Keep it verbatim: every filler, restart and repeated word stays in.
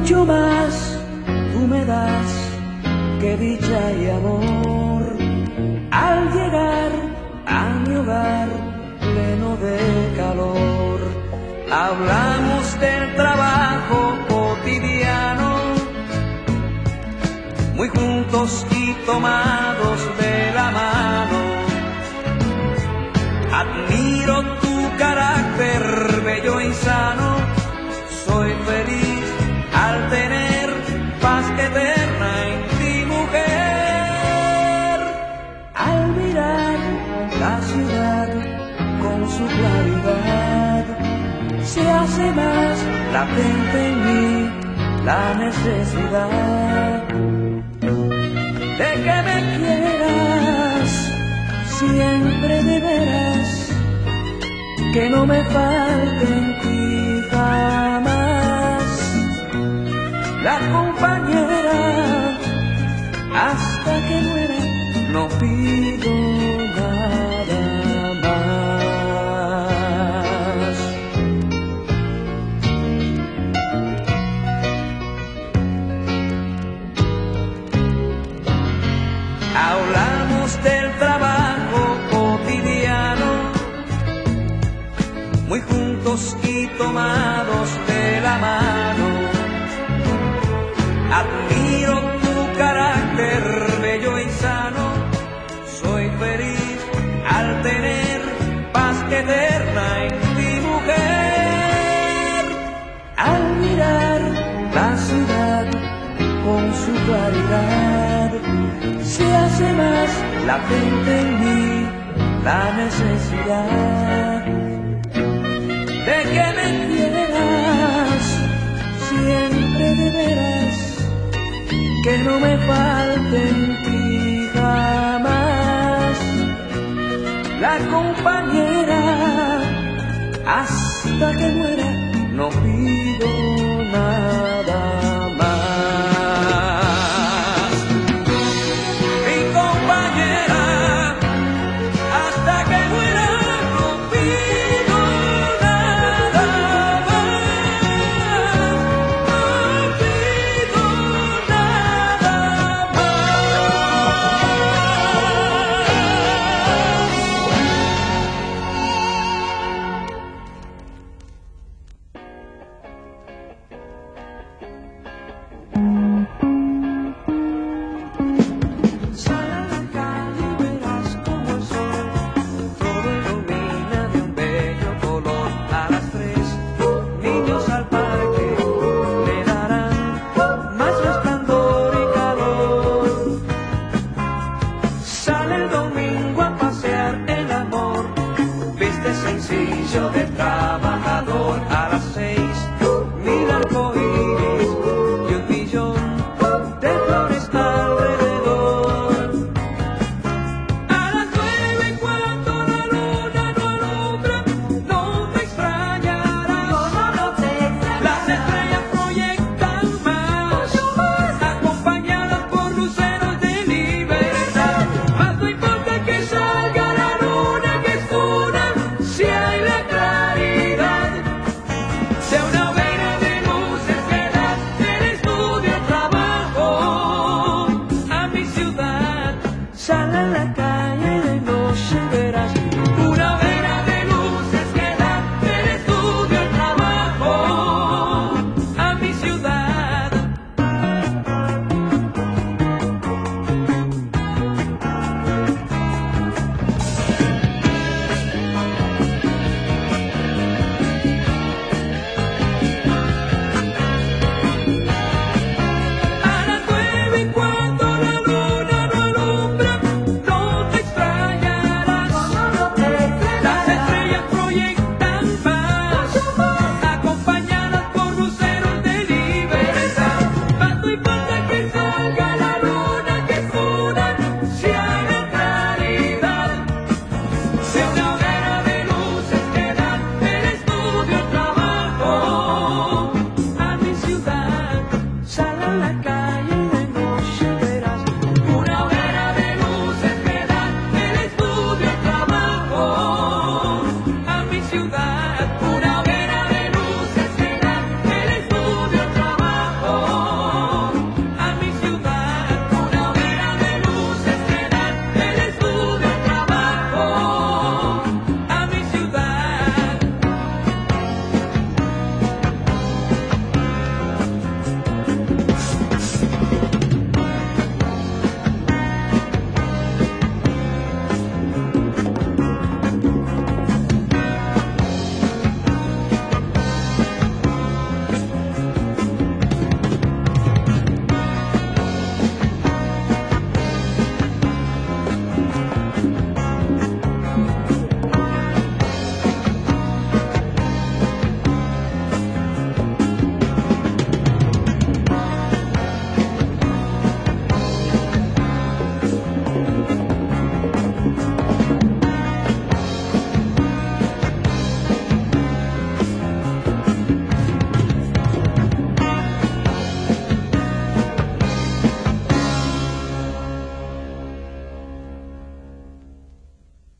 mucho más tú me das que dicha y amor. Al llegar a mi hogar pleno de calor, hablamos del trabajo cotidiano, muy juntos y tomados de la mano. Admiro tu carácter bello y sano, soy feliz al tener paz eterna en ti, mujer. Al mirar la ciudad con su claridad, se hace más latente en mí la necesidad de que me quieras siempre de veras, que no me falte en ti jamás la compañera. Hasta que muera no pido nada más. Hablamos del trabajo cotidiano, muy juntos y tomados de la mano. Admiro tu carácter bello y sano, soy feliz al tener paz eterna en ti, mujer. Al mirar la ciudad con su claridad, se hace más latente en mí la necesidad de que me quieras siempre de veras, que no me falte en ti jamás la compañera. Hasta que muera